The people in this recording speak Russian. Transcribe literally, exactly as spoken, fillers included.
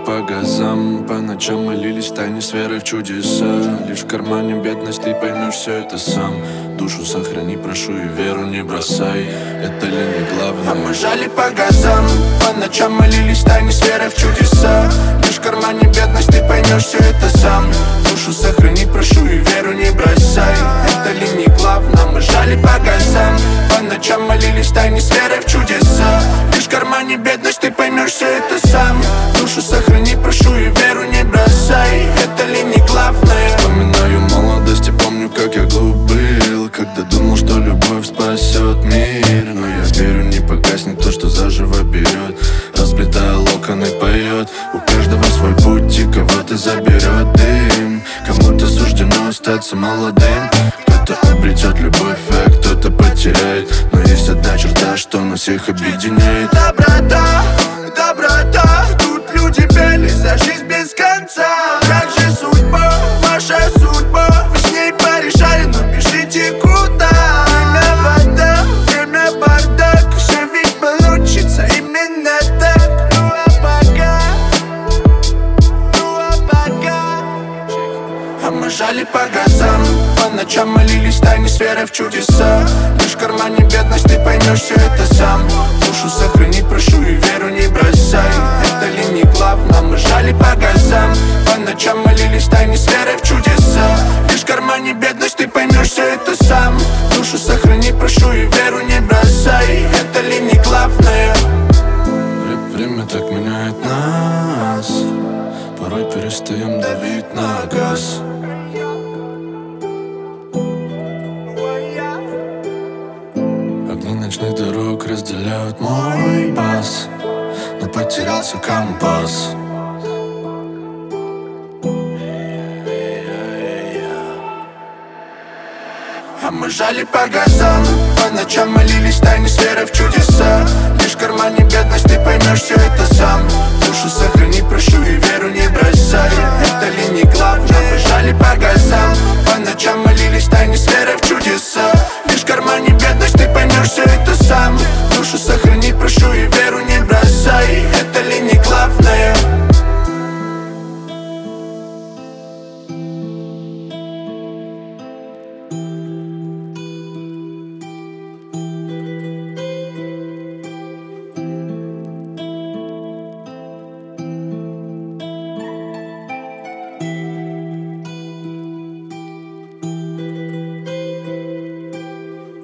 по газам, по ночам молились в тайне с верой в чудеса. Лишь в кармане бедность, ты поймешь все это сам. Душу сохрани, прошу, и веру не бросай. Это ли не главное? А мы жали по газам, по ночам молились в тайне с верой в чудеса. Лишь в кармане бедность, ты поймешь все это сам. Душу сохрани, прошу, и веру не бросай. Это ли не главное? Мы жали по газам, по ночам молились в тайне с верой в чудеса. Лишь в кармане бедность, ты поймешь все это сам. Душу сохрани, прошу, и веру не бросай. Это ли не главное? Вспоминаю молодость и помню, как я глуп был, когда думал, что любовь спасет мир. Но я верю, не погаснет то, что заживо берет. Расплетая локоны, поет. У каждого свой путь, и кого-то заберет дым. Кому-то суждено остаться молодым. Кто-то обретет любовь, а кто-то потеряет. Но есть одна черта, что нас всех объединяет. Доброта, доброта. Тут люди пели за жизнь без конца. Как же судьба, ваша судьба. Вы с ней порешали, но пишите куда. Время вода, время бардак. Все ведь получится именно так. Ну а пока, ну а пока. А мы жали по газам, по ночам молились в тайне с верой в чудеса. Лишь в кармане бедность, ты поймешь все это сам. Душу сохрани, прошу, и веру не бросай. Это ли не главное? Мы жали по газам, по ночам молились в тайне с верой в чудеса. Лишь в кармане бедность, ты поймешь все это сам. Душу сохрани, прошу, и веру не бросай. Это ли не главное? Время так меняет нас. Порой перестаем давить на газ. Огни ночных дорог разделяют мой пас, но потерялся компас. А мы жали по газам, по ночам молились в тайне с верой в чудеса. Лишь в кармане бедность, ты поймешь все это сам. Душу сохрани, прошу, и веру не бросай. Это ли не главное? Мы жали по газам.